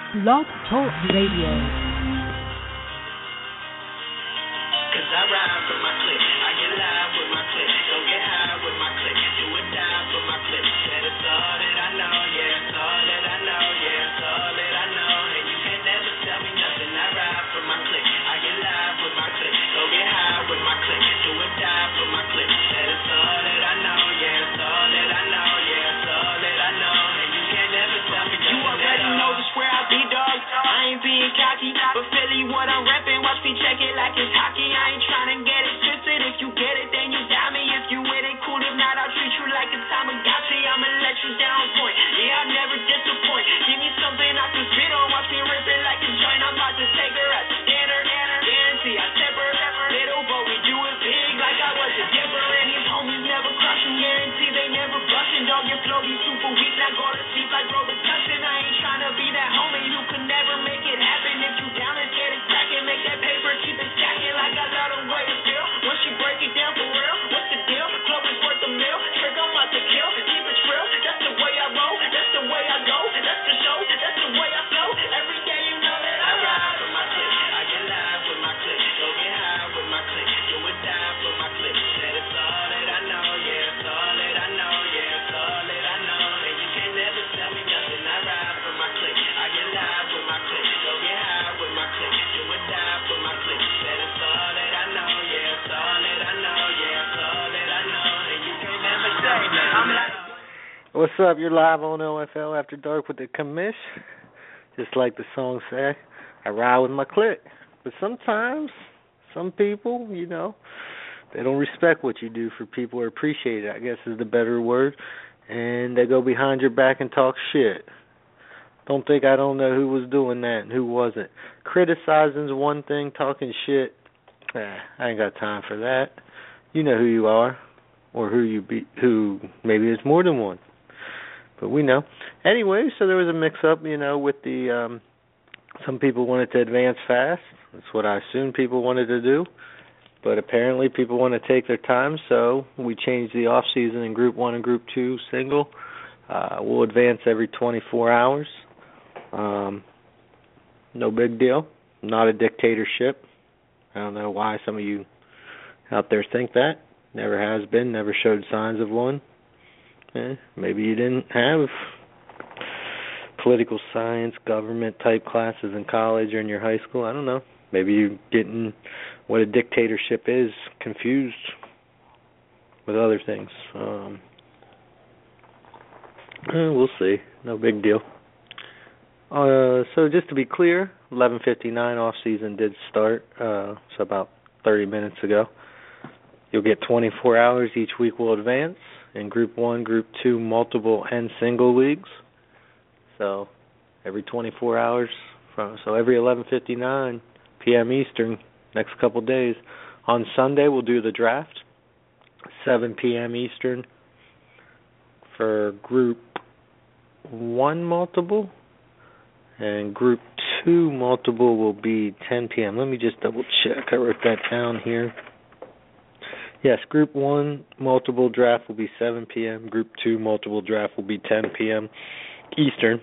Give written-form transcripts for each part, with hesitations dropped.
Blog Talk Radio. Cause I ride for my clip, I get live with my clip, don't get high with my clip, do or die for my clip. Said it's all that I know, yeah, it's all that I know, yeah, it's all that I know. And you can't never tell me nothing. I ride for my clip, I get live with my clip, don't get high with my clip, do or die for my clip. Said it's all that I know, yeah, it's all that I know, yeah, it's all that I know. And you can't never tell me nothing. You already know just where I be, dog. I ain't being cocky, but Philly what I'm reppin', watch me check it like it's hockey. I ain't tryna get it twisted. If you get it, then you got me. If you with it, cool. If not, I'll treat you like a Tamagotchi. I'ma let you down point. Yeah, I'll never disappoint. Give me something I can spit on. Watch me rip it like a joint. I'm about to take her at the dinner. Guarantee I tip her. Little, but we do it big like I was a dipper. And these homies never crushing. Guarantee they never blushing. Dog, your flow be super weak. Now go to sleep like Robert Cushion. I ain't tryna be that homie who could never make it happen. If you down, let's get it crackin'. Make that paper, keep it stacking like I love the way it feel. Once you break it down for real, what's the deal? Club is worth a meal. Trick, I'm about to kill. Keep it real. That's the way I roll. That's the way I go. That's the show. That's the way I flow. Every day you know that I ride with my clip. I get live with my clip. Go get high with my clip. Do or die for my clip. Said it's all that I know. Yeah, it's all that I know. Yeah, it's all that I know. And you can't never tell me nothing. I ride for my clip. I get live with my clip. Go get high with my clip. Do or die for my clip. Said it's all that I know. Yeah, it's all that I know. Yeah, it's all that I know. And you can't never say that. I'm like. What's up? You're live on OFL After Dark with the commish. Just like the song said, I ride with my clique. But sometimes, some people, they don't respect what you do for people or appreciate it, I guess is the better word. And they go behind your back and talk shit. Don't think I don't know who was doing that and who wasn't. Criticizing's one thing, talking shit, I ain't got time for that. You know who you are, or who maybe it's more than one. But we know. Anyway, so there was a mix-up, with the, some people wanted to advance fast. That's what I assumed people wanted to do. But apparently people want to take their time, so we changed the off-season in Group 1 and Group 2 single. We'll advance every 24 hours. No big deal. Not a dictatorship. I don't know why some of you out there think that. Never has been, never showed signs of one. Maybe you didn't have political science, government-type classes in college or in your high school. I don't know. Maybe you're getting what a dictatorship is confused with other things. We'll see. No big deal. So just to be clear, 11:59 off-season did start, so about 30 minutes ago. You'll get 24 hours each week will advance in Group 1, Group 2, multiple and single leagues. So every 24 hours, so every 11:59 p.m. Eastern, next couple days. On Sunday, we'll do the draft, 7 p.m. Eastern for Group 1 multiple, and Group 2 multiple will be 10 p.m. Let me just double check. I wrote that down here. Yes, Group 1 multiple draft will be 7 p.m. Group 2 multiple draft will be 10 p.m. Eastern.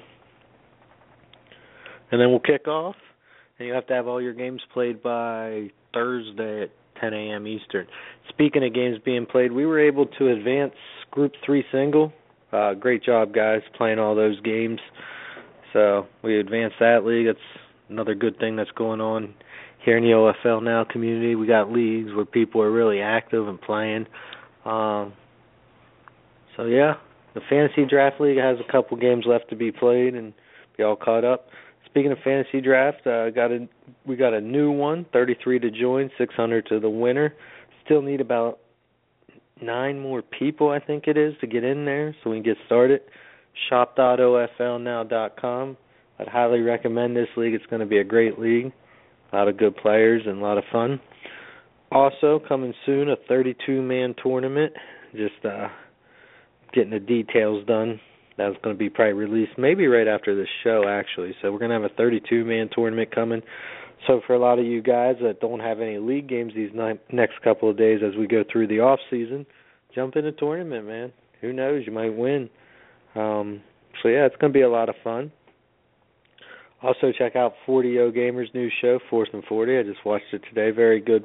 And then we'll kick off, and you have to have all your games played by Thursday at 10 a.m. Eastern. Speaking of games being played, we were able to advance Group 3 single. Great job, guys, playing all those games. So we advanced that league. That's another good thing that's going on here in the OFL Now community. We got leagues where people are really active and playing. So, yeah, the Fantasy Draft League has a couple games left to be played and be all caught up. Speaking of Fantasy Draft, we got a new one, 33 to join, 600 to the winner. Still need about 9 more people, I think it is, to get in there so we can get started. Shop.oflnow.com. I'd highly recommend this league. It's going to be a great league. A lot of good players and a lot of fun. Also, coming soon, a 32-man tournament. Just getting the details done. That's going to be probably released maybe right after this show, actually. So we're going to have a 32-man tournament coming. So for a lot of you guys that don't have any league games these next couple of days as we go through the off-season, jump in the tournament, man. Who knows? You might win. So, yeah, it's going to be a lot of fun. Also, check out 40O Gamers' new show, 4th and 40. I just watched it today. Very good,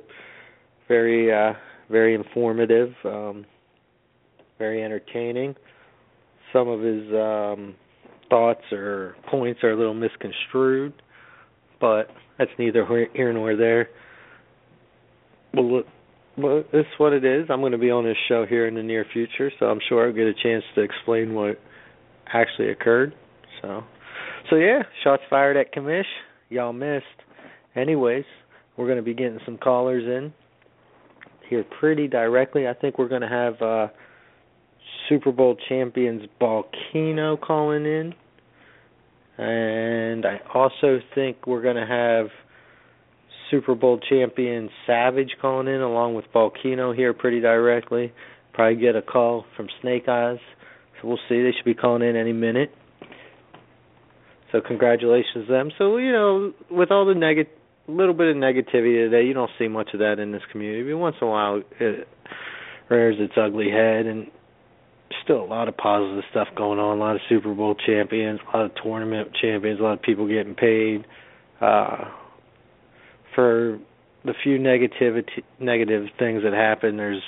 very informative, very entertaining. Some of his thoughts or points are a little misconstrued, but that's neither here nor there. Well, this is what it is. I'm going to be on this show here in the near future, so I'm sure I'll get a chance to explain what actually occurred. So yeah, shots fired at Commish. Y'all missed. Anyways, we're going to be getting some callers in here pretty directly. I think we're going to have Super Bowl champions Balkino calling in. And I also think we're going to have Super Bowl champion Savage calling in along with Balkino here pretty directly. Probably get a call from Snake Eyes. So we'll see. They should be calling in any minute. So congratulations to them. So, with all the little bit of negativity today, you don't see much of that in this community. But once in a while, it rears its ugly head, and still a lot of positive stuff going on. A lot of Super Bowl champions, a lot of tournament champions, a lot of people getting paid. For the few negative things that happen, there's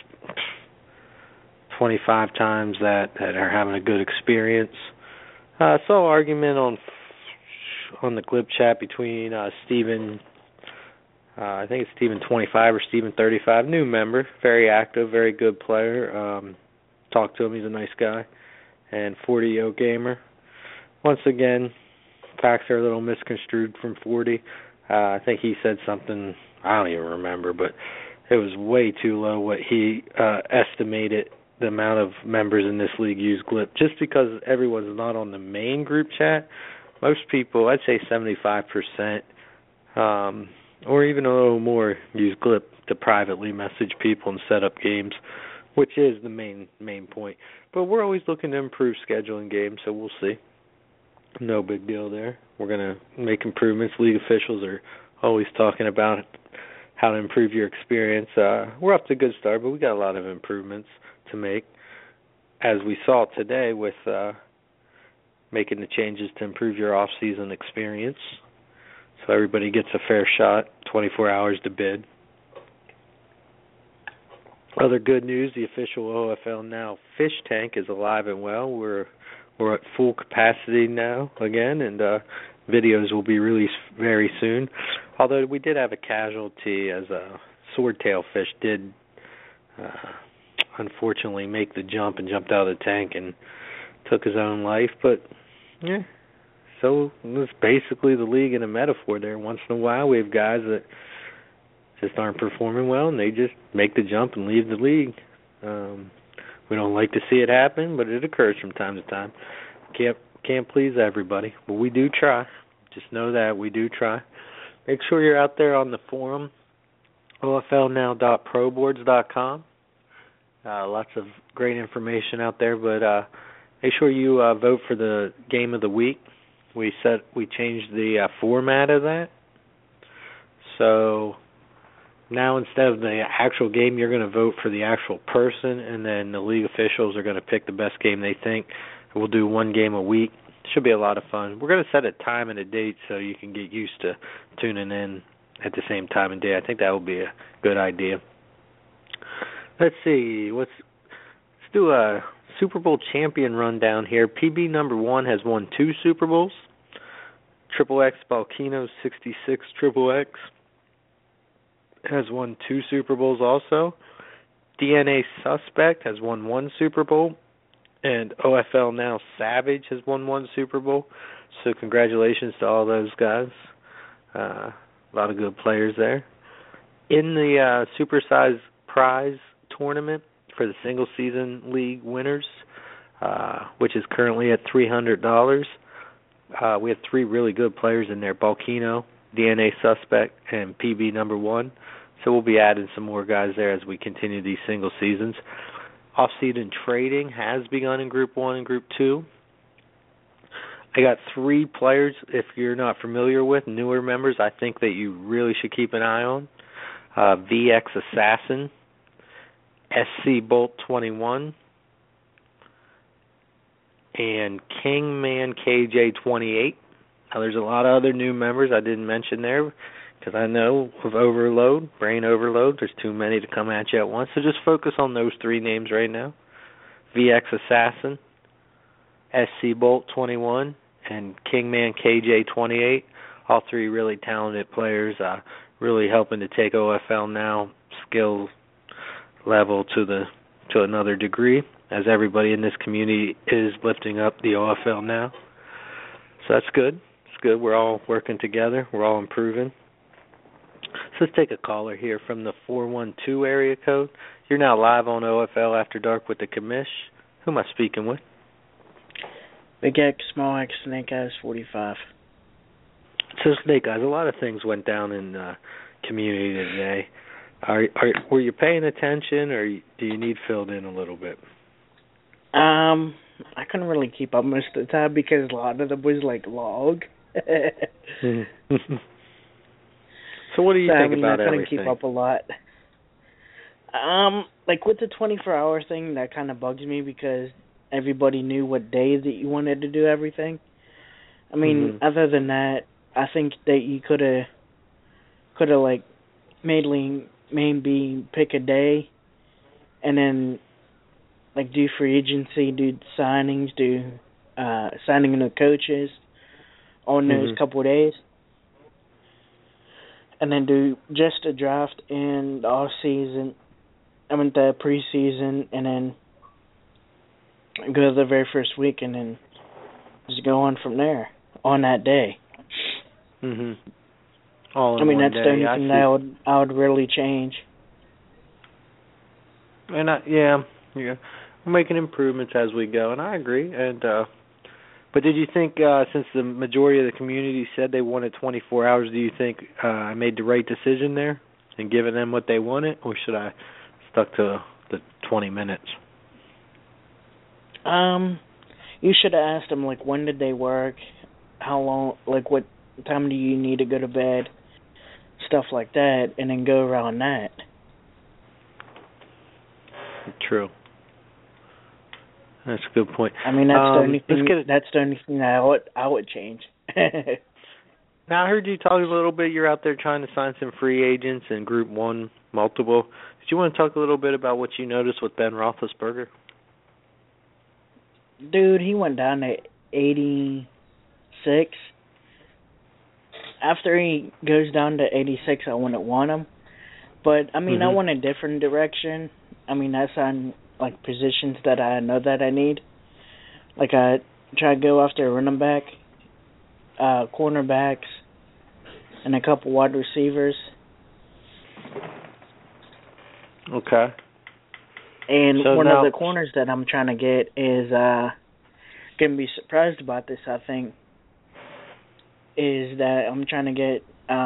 25 times that are having a good experience. I saw an argument on the Glip chat between Steven, I think it's Steven 25 or Steven 35, new member, very active, very good player. Talked to him, he's a nice guy, and 40O Gamer. Once again, facts are a little misconstrued from 40. I think he said something, I don't even remember, but it was way too low what he estimated the amount of members in this league use Glip. Just because everyone's not on the main group chat, most people, I'd say 75%, or even a little more, use Glip to privately message people and set up games, which is the main point. But we're always looking to improve scheduling games, so we'll see. No big deal there. We're going to make improvements. League officials are always talking about how to improve your experience. We're up to a good start, but we got a lot of improvements to make, as we saw today with making the changes to improve your off-season experience. So everybody gets a fair shot, 24 hours to bid. Other good news, the official OFL Now fish tank is alive and well. We're at full capacity now again, and videos will be released very soon. Although we did have a casualty, as a swordtail fish did unfortunately make the jump and jumped out of the tank and took his own life. But yeah, so it's basically the league in a metaphor there. Once in a while we have guys that just aren't performing well, and they just make the jump and leave the league. We don't like to see it happen, but it occurs from time to time. Can't please everybody, but we do try. Just know that we do try. Make sure you're out there on the forum, oflnow.proboards.com. Lots of great information out there, but make sure you vote for the game of the week. We changed the format of that. So now instead of the actual game, you're going to vote for the actual person, and then the league officials are going to pick the best game they think. We'll do one game a week. Should be a lot of fun. We're going to set a time and a date so you can get used to tuning in at the same time and day. I think that will be a good idea. Let's see. Let's do a Super Bowl champion rundown here. PB number 1 has won 2 Super Bowls. Triple X Balkino 66 Triple X has won 2 Super Bowls also. DNA Suspect has won 1 Super Bowl. And OFL Now Savage has won 1 Super Bowl. So congratulations to all those guys. A lot of good players there. In the Supersize Prize tournament for the single season league winners, which is currently at $300, we have 3 really good players in there: Balkino, DNA Suspect, and PB number 1. So we'll be adding some more guys there as we continue these single seasons. Off-season trading has begun in Group 1 and Group 2. I got 3 players, if you're not familiar with, newer members, I think that you really should keep an eye on. VX Assassin, SC Bolt 21, and Kingman KJ 28. There's a lot of other new members I didn't mention there because I know with overload, brain overload, there's too many to come at you at once. So just focus on those 3 names right now. VX Assassin, SC Bolt 21, and Kingman KJ 28. All 3 really talented players, really helping to take OFL now skill level to another degree, as everybody in this community is lifting up the OFL now. So that's good. It's good. We're all working together. We're all improving. So let's take a caller here from the 412 area code. You're now live on OFL After Dark with the commish. Who am I speaking with? Big X, Small X, Snake Eyes, 45. So Snake Eyes, a lot of things went down in the community today. Were you paying attention, or do you need filled in a little bit? I couldn't really keep up most of the time because a lot of them was like log. So what do you think about everything? I couldn't keep up a lot. Like with the 24-hour thing, that kind of bugs me because everybody knew what day that you wanted to do everything. I mean, other than that, I think that you could have like maybe pick a day, and then like do free agency, do signings, do signing of coaches on those couple of days, and then do just a draft in the off season. I mean the preseason, and then go to the very first week, and then just go on from there on that day. All in I mean, one that's day. the only thing that I would really change. And we're making improvements as we go, and I agree. And but did you think, since the majority of the community said they wanted 24 hours, do you think I made the right decision there in giving them what they wanted, or should I stuck to the 20 minutes? You should have asked them, like, when did they work, how long, like, what time do you need to go to bed, stuff like that, and then go around that. True. That's a good point. I mean, that's the only thing. That's the only thing that I would change. Now I heard you talk a little bit. You're out there trying to sign some free agents in Group 1, multiple. Did you want to talk a little bit about what you noticed with Ben Roethlisberger? Dude, he went down to 86. After he goes down to 86, I wouldn't want him. But, I mean, I want a different direction. I mean, that's on, like, positions that I know that I need. Like, I try to go after a running back, cornerbacks, and a couple wide receivers. Okay. And so one of the corners that I'm trying to get is, going to be surprised about this, I think, is that I'm trying to get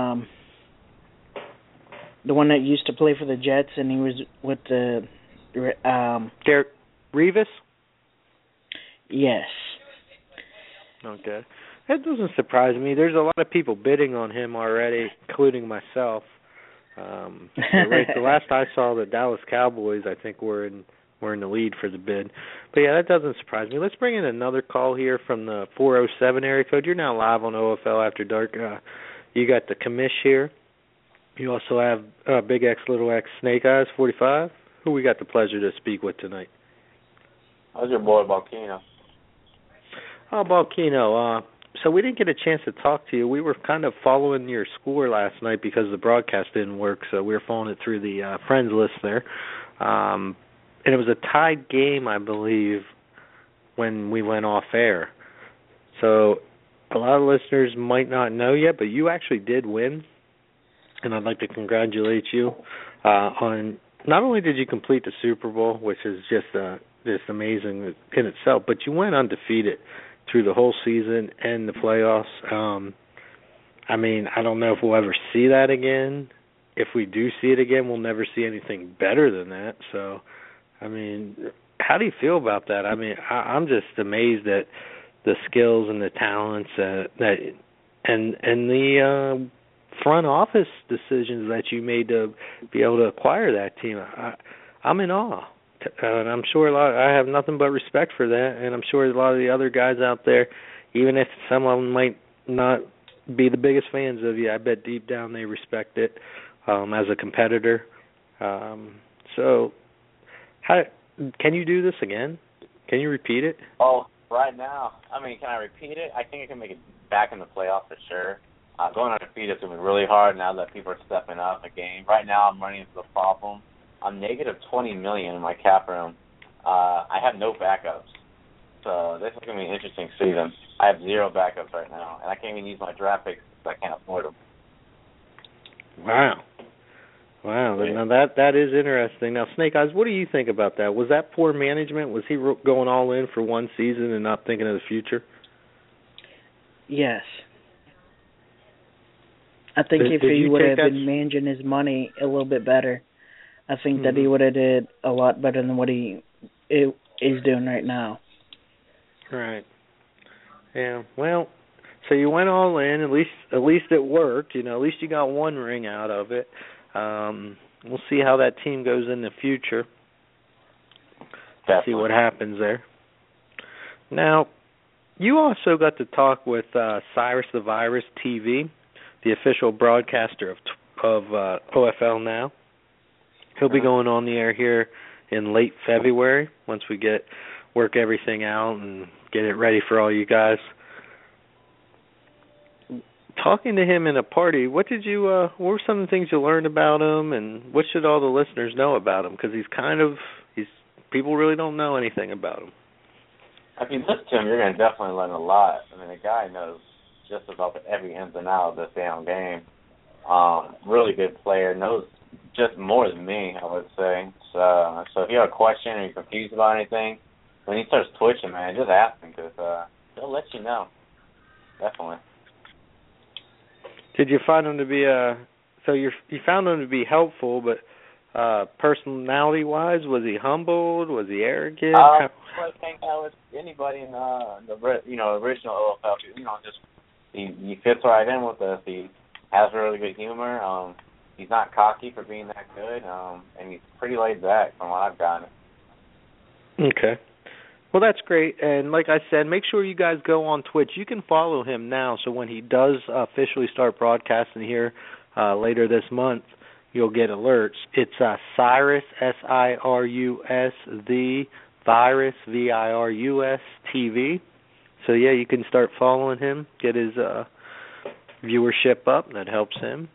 the one that used to play for the Jets, and he was with the Derek Revis? Yes. Okay. That doesn't surprise me. There's a lot of people bidding on him already, including myself. The last I saw, the Dallas Cowboys, I think, were in the lead for the bid. But yeah, that doesn't surprise me. Let's bring in another call here from the 407 area code. You're now live on OFL After Dark. You got the commish here. You also have Big X, Little X, Snake Eyes, 45. Who we got the pleasure to speak with tonight? How's your boy Balkino? Oh, Balkino. So we didn't get a chance to talk to you. We were kind of following your score last night because the broadcast didn't work, so we were following it through the friends list there. And it was a tied game, I believe, when we went off air. So a lot of listeners might not know yet, but you actually did win. And I'd like to congratulate you on not only did you complete the Super Bowl, which is just amazing in itself, but you went undefeated through the whole season and the playoffs. I mean, I don't know if we'll ever see that again. If we do see it again, we'll never see anything better than that. So, I mean, how do you feel about that? I mean, I'm just amazed at the skills and the talents and the front office decisions that you made to be able to acquire that team. I'm in awe. And I'm sure I have nothing but respect for that, and I'm sure a lot of the other guys out there, even if some of them might not be the biggest fans of you, I bet deep down they respect it as a competitor. So, how can you do this again? Can you repeat it? Oh, right now, I mean, can I repeat it? I think I can make it back in the playoffs for sure. Going undefeated is going to be really hard now that people are stepping up the game. Right now, I'm running into the problem. I'm negative $20 million in my cap room. I have no backups. So this is going to be an interesting season. I have 0 backups right now, and I can't even use my draft picks because I can't afford them. Wow. Now that is interesting. Now, Snake Eyes, what do you think about that? Was that poor management? Was he going all in for one season and not thinking of the future? Yes. I think if he would have been managing his money a little bit better, I think that he would have did a lot better than what he is doing right now. Right. Yeah. Well, so you went all in. At least it worked. You know, at least you got one ring out of it. We'll see how that team goes in the future. Definitely. See what happens there. Now, you also got to talk with Cyrus the Virus TV, the official broadcaster of OFL Now. He'll be going on the air here in late February once we work everything out and get it ready for all you guys. Talking to him in a party, what were some of the things you learned about him, and what should all the listeners know about him? Because people really don't know anything about him. If you listen to him, you're going to definitely learn a lot. I mean, the guy knows just about every ins and out of this damn game. Really good player, knows just more than me, I would say. So if you have a question or you're confused about anything, when he starts twitching, man, just ask him because he'll let you know. Definitely. Did you find him to be you found him to be helpful, but personality-wise, was he humbled? Was he arrogant? I think that was anybody in the original OFL. Just he fits right in with us. He has really good humor. He's not cocky for being that good, and he's pretty laid back from what I've gotten. Okay. Well, that's great. And like I said, make sure you guys go on Twitch. You can follow him now, so when he does officially start broadcasting here later this month, you'll get alerts. It's Cyrus, S-I-R-U-S, the Virus, V-I-R-U-S, TV. So, yeah, you can start following him, get his viewership up. That helps him.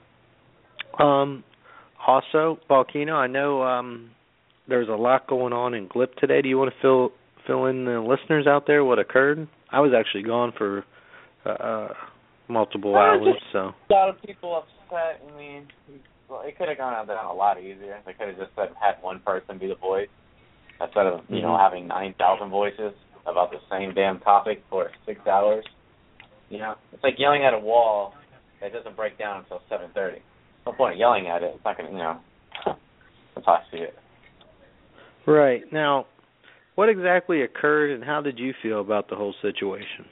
Also, Volcano, I know there's a lot going on in GLIP today. Do you want to fill in the listeners out there what occurred? I was actually gone for multiple hours. So a lot of people upset. I mean, it could have gone down a lot easier. They could have just had one person be the voice instead of having 9,000 voices about the same damn topic for 6 hours. It's like yelling at a wall that doesn't break down until 7:30. No point in yelling at it. It's not going to, that's how I see it. Right. Now, what exactly occurred and how did you feel about the whole situation?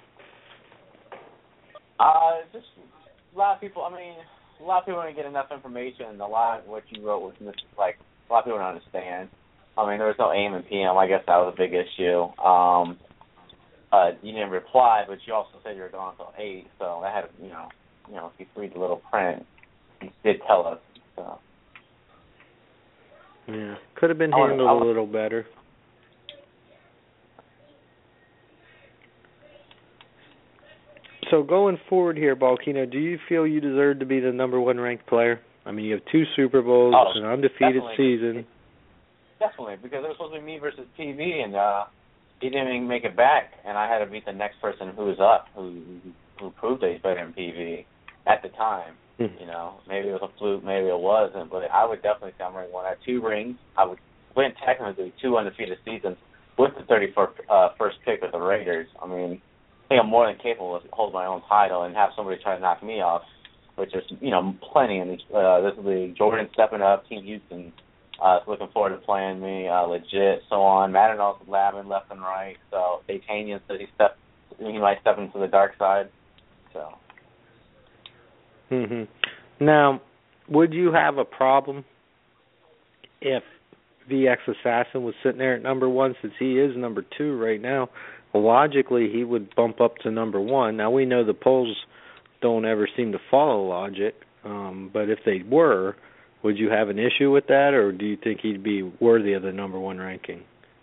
Just a lot of people don't get enough information. A lot of what you wrote was like, a lot of people don't understand. I mean, there was no AM and PM. I guess that was a big issue. You didn't reply, but you also said you were gone until 8, so that had, if you read the little print, he did tell us. So. Yeah, could have been handled a little better. So going forward here, Balkino, do you feel you deserve to be the number 1 ranked player? I mean, you have 2 Super Bowls, an undefeated season. Definitely, because it was supposed to be me versus TV, and he didn't even make it back, and I had to beat the next person who was up, who proved that he's better than PV at the time. Maybe it was a fluke, maybe it wasn't, but I would definitely say I'm ranked 1. I have 2 rings. I would win technically 2 undefeated seasons with the 31st pick with the Raiders. I mean, I think I'm more than capable to hold my own title and have somebody try to knock me off, which is, plenty in this league. Jordan stepping up, Team Houston looking forward to playing me, legit, so on. Madden also labbing left and right, so Datanian said he might step into the dark side, so. Now, would you have a problem if VX Assassin was sitting there at number 1, since he is number 2 right now? Logically, he would bump up to number 1. Now, we know the polls don't ever seem to follow logic. But if they were, would you have an issue with that, or do you think he'd be worthy of the number 1 ranking?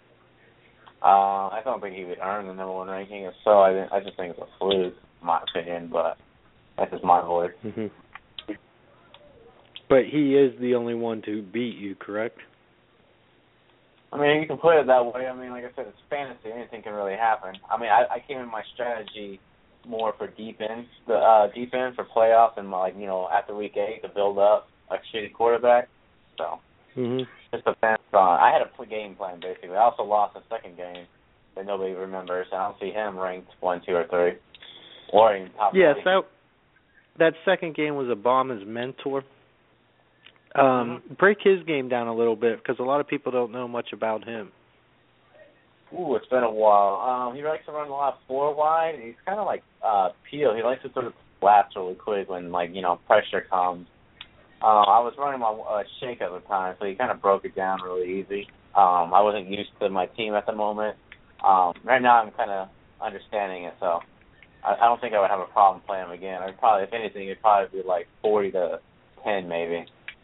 I don't think he would earn the number 1 ranking. If so, I just think it's a fluke, in my opinion. But that's just my voice. Mm-hmm. But he is the only one to beat you, correct? I mean, you can put it that way. I mean, like I said, it's fantasy. Anything can really happen. I mean, I came in my strategy more for deep end for playoffs and, like, you know, after week 8 to build up a shitty quarterback. So, just depends on. I had a game plan, basically. I also lost the second game that nobody remembers. I don't see him ranked 1, 2, or 3. Or even top yes, 20. that second game was Obama's mentor. Break his game down a little bit, because a lot of people don't know much about him. Ooh, it's been a while. He likes to run a lot of 4 wide. He's kind of like Peel. He likes to sort of blast really quick when, like, you know, pressure comes. I was running my shake at the time, so he kind of broke it down really easy. I wasn't used to my team at the moment. Right now I'm kind of understanding it, so I don't think I would have a problem playing him again. I'd probably, if anything, it'd probably be like 40-10 maybe.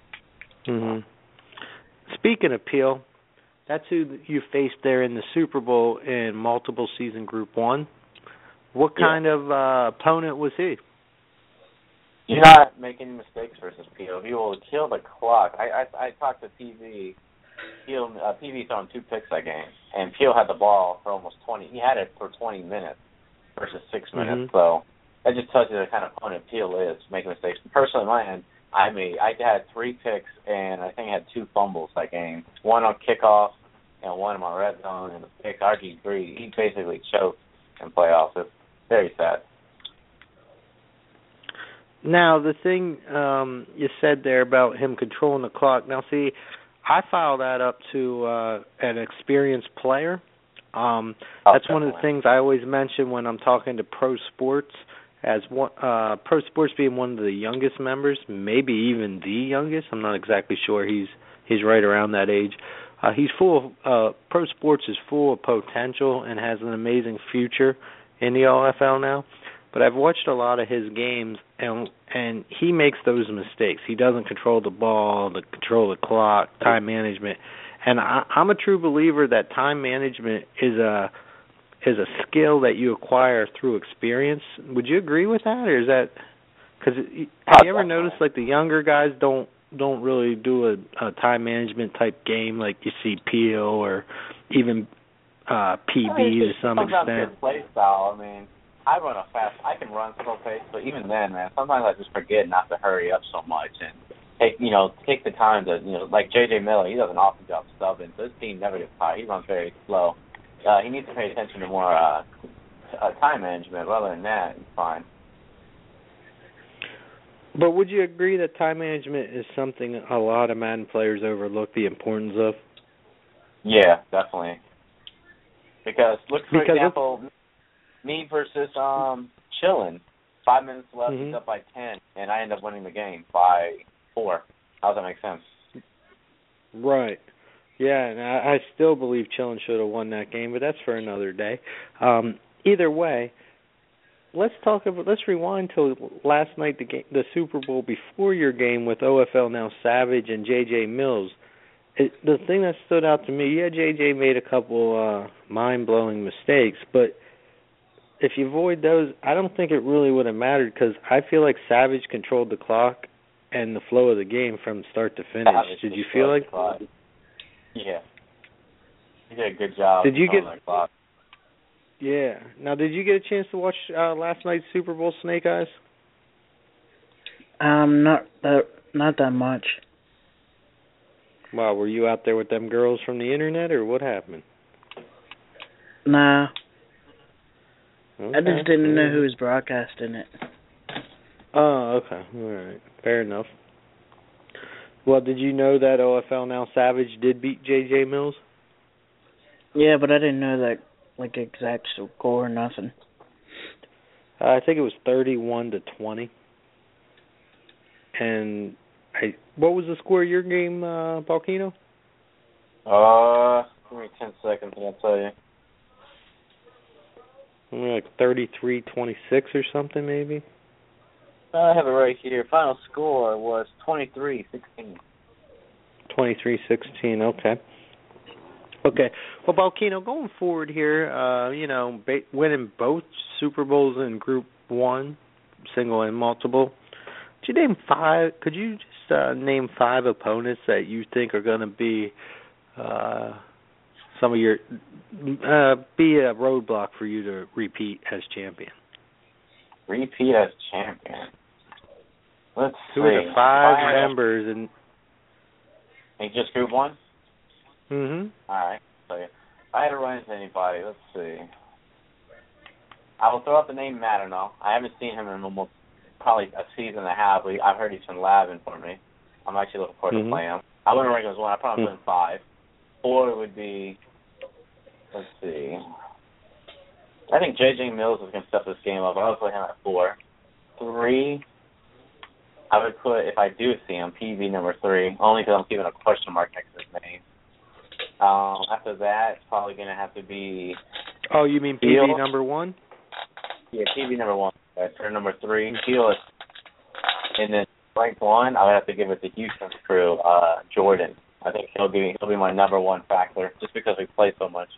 Speaking of Peel, that's who you faced there in the Super Bowl in multiple season Group 1. What kind of opponent was he? You're not making mistakes versus Peel. He will kill the clock. I talked to PV. PV threw 2 picks that game, and Peel had the ball for almost 20. He had it for 20 minutes versus 6 minutes. So that just tells you the kind of opponent Peel is, making mistakes. Personally, my end, I had 3 picks, and I think I had 2 fumbles that game. 1 on kickoff and 1 in my red zone, and the pick, RG3, he basically choked in playoffs. It's very sad. Now, the thing you said there about him controlling the clock, now see, I file that up to an experienced player. That's one of the things I always mention when I'm talking to Pro Sports, as Pro Sports being one of the youngest members, maybe even the youngest. I'm not exactly sure. He's right around that age. He's full of Pro Sports is full of potential and has an amazing future in the OFL now. But I've watched a lot of his games, and he makes those mistakes. He doesn't control the ball, control the clock, time management. And I'm a true believer that time management is a skill that you acquire through experience. Would you agree with that, or is that because have you ever noticed like the younger guys don't really do a time management type game like you see Peel or even PB to some extent? Play style. I mean, I can run slow pace, but even then, man, sometimes I just forget not to hurry up so much and take the time to, like J.J. Miller, he does an awesome job subbing, so his team never gets tired. He runs very slow. He needs to pay attention to more time management. Other than that, he's fine. But would you agree that time management is something a lot of Madden players overlook the importance of? Yeah, definitely. Because look, for example, me versus Chillin. 5 minutes left, he's up by 10, and I end up winning the game by 4. How does that make sense? Right. Yeah, and I still believe Chillin should have won that game, but that's for another day. Either way, let's rewind to last night, the Super Bowl before your game with OFL Now Savage and J.J. Mills. The thing that stood out to me, J.J. made a couple mind-blowing mistakes, but if you avoid those, I don't think it really would have mattered because I feel like Savage controlled the clock and the flow of the game from start to finish. Did you feel like? Yeah. He did a good job. Did you get? That clock. Yeah. Now, did you get a chance to watch last night's Super Bowl, Snake Eyes? Not that much. Wow, were you out there with them girls from the internet, or what happened? Nah. Okay. I just didn't know who was broadcasting it. Oh, okay. All right. Fair enough. Well, did you know that OFL Now Savage did beat J.J. Mills? Yeah, but I didn't know that, like, exact score or nothing. I think it was 31-20. And what was the score of your game, Balkino? Give me 10 seconds and I'll tell you. Like 33-26 or something, maybe? I have it right here. Final score was 23-16. 23-16. Okay. Okay. Well, Balkino, going forward here, winning both Super Bowls in Group 1, single and multiple. Could you just name 5 opponents that you think are going to be some of your be a roadblock for you to repeat as champion? Repeat as champion. Let's see. Who are the 5 members and just Group 1? Mm-hmm. All right. So if I had to run into anybody, let's see. I will throw out the name Madino. I haven't seen him in almost probably a season and a half. I've heard he's been labbing for me. I'm actually looking forward to playing him. I wouldn't rank him as 1. I'd probably put him 5. 4 would be, let's see. I think J.J. Mills is going to step this game up. I would put him at 4. 3, I would put, if I do see him, PV number 3, only because I'm keeping a question mark next to his name. After that, it's probably going to have to be... Oh, you mean PV number 1? Yeah, PV number 1. For number 3, Heal. And then ranked 1, I would have to give it to Houston's crew, Jordan. I think he'll be my number 1 factor, just because we play so much.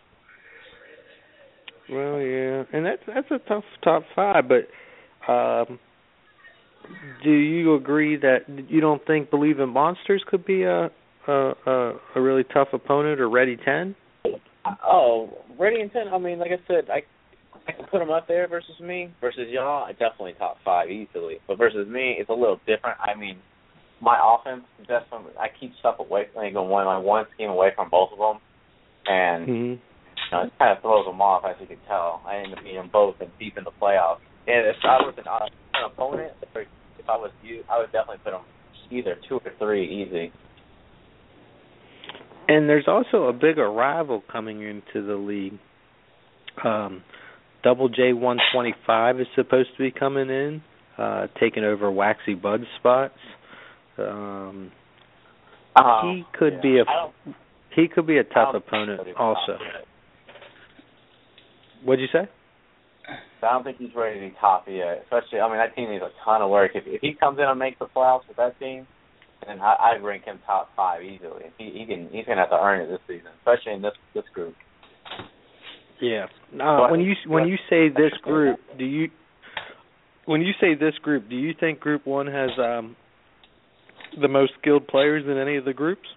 Well, yeah, and that's a tough top 5, but do you agree that you don't think Believe in Monsters could be a really tough opponent, or Ready 10? Oh, Ready and 10, I mean, like I said, I can put them up there versus me. Versus y'all, definitely top 5 easily. But versus me, it's a little different. I mean, my offense, I keep stuff away from one scheme away from both of them. And it kind of throws them off, as you can tell. I end up beating them both and deep in the playoffs. And if I was an opponent, or if I was you, I would definitely put them either 2 or 3 easy. And there's also a bigger rival coming into the league. Double J 125 is supposed to be coming in, taking over Waxy Bud's spots. He could be a tough opponent also. What'd you say? I don't think he's ready to be top yet. Especially, I mean, that team needs a ton of work. If he comes in and makes the playoffs with that team, then I'd rank him top 5 easily. He's gonna have to earn it this season, especially in this group. Yeah. When you say this group, do you think Group 1 has the most skilled players in any of the groups?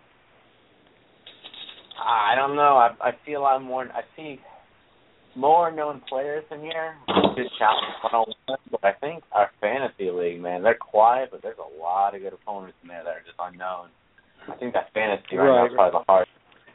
I don't know. I feel I see more known players in here. Good challenge 101, but I think our fantasy league, man, they're quiet, but there's a lot of good opponents in there that are just unknown. I think that fantasy right now is probably the hardest.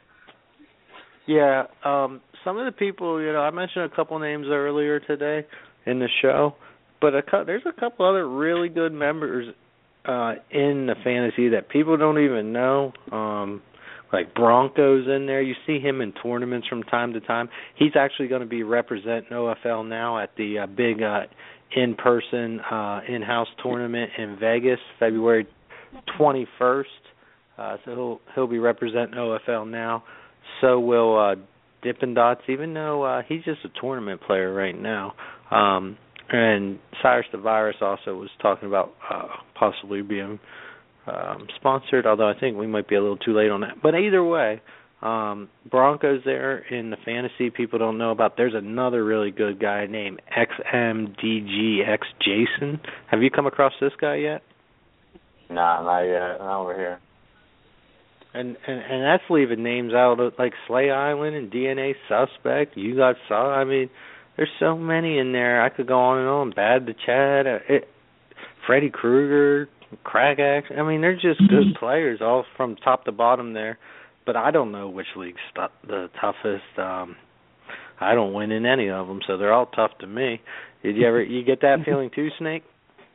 Yeah, some of the people, I mentioned a couple names earlier today in the show, but there's a couple other really good members in the fantasy that people don't even know. Like Bronco's in there. You see him in tournaments from time to time. He's actually going to be representing OFL now at the big in-person in-house tournament in Vegas, February 21st. So he'll be representing OFL now. So will Dippin' Dots, even though he's just a tournament player right now. And Cyrus the Virus also was talking about possibly being sponsored, although I think we might be a little too late on that. But either way, Bronco's there in the fantasy people don't know about. There's another really good guy named XMDGX Jason. Have you come across this guy yet? Nah, not yet. Not over here. And that's leaving names out like Slay Island and DNA Suspect. You got I mean, there's so many in there. I could go on and on. Bad to Chad, Freddy Krueger, Cragax. I mean, they're just good players, all from top to bottom there. But I don't know which league's the toughest. I don't win in any of them, so they're all tough to me. Did you get that feeling too, Snake?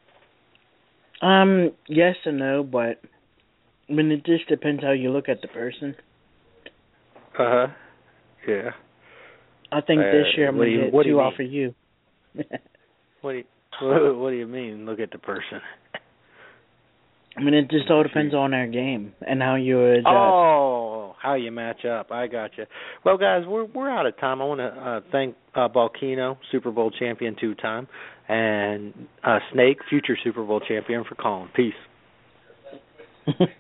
Yes and no, but I mean, it just depends how you look at the person. Yeah. I think this year I'm going to get 2 off of you. What do you mean, look at the person? I mean, it just all depends on their game and how you adjust. Oh, how you match up. I got you. Well, guys, we're out of time. I want to thank Volcano, Super Bowl champion 2-time, and Snake, future Super Bowl champion, for calling. Peace.